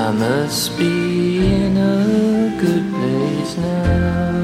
I must be in a good place now.